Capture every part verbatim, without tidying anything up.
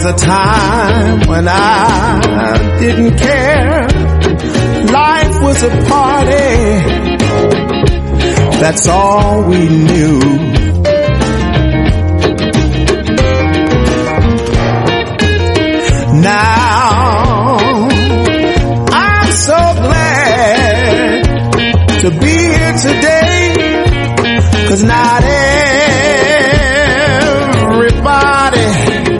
a time when I didn't care. Life was a party, that's all we knew. Now, I'm so glad to be here today, 'cause not everybody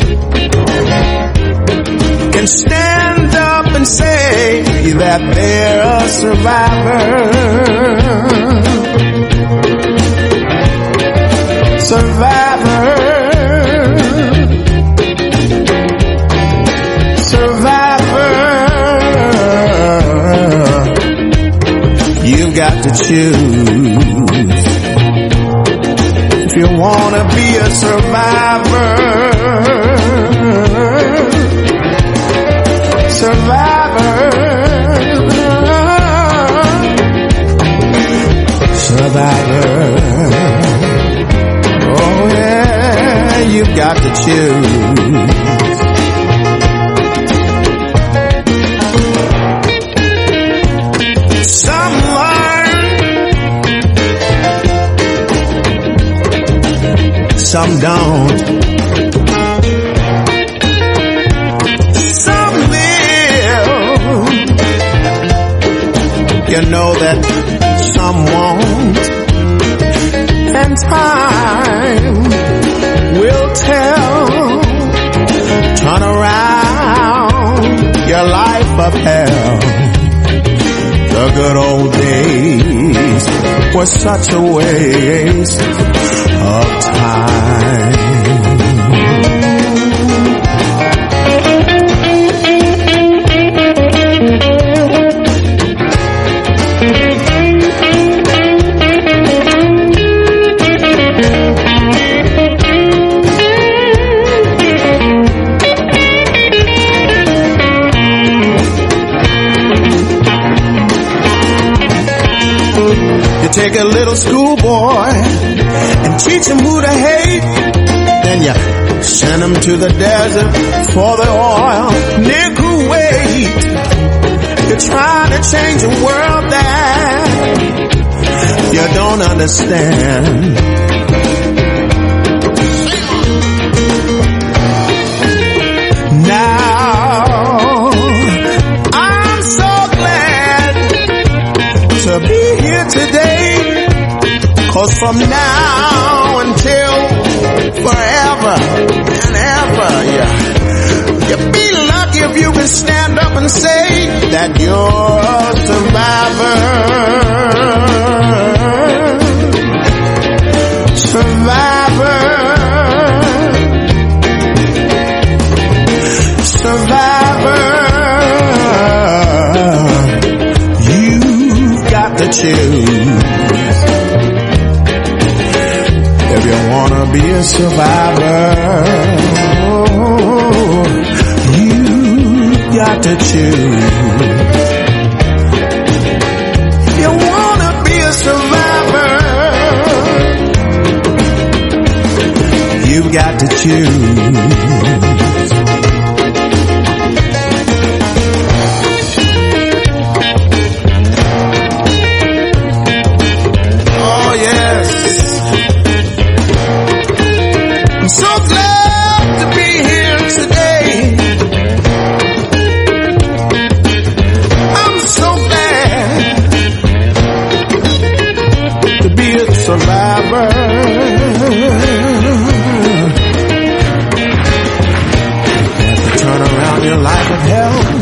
can stand up and say that they're a survivor. Survivor. Survivor. You've got to choose if you want to be a survivor. Survivor. Survivor. Oh yeah, you've got to choose. Some learn, some don't. Some live, you know that some won't. And time will tell. Turn around your life of hell. The good old days were such a waste of time. Take a little schoolboy and teach him who to hate. Then you send him to the desert for the oil near Kuwait. You're trying to change a world that you don't understand. Now, I'm so glad to be here today. 'Cause from now until forever and ever, yeah, you'll be lucky if you can stand up and say that you're a survivor. Survivor. Survivor. You've got to choose. If you wanna be a survivor, oh, you got to choose. If you wanna be a survivor, you got to choose. Survivor. You have to turn around your life of hell.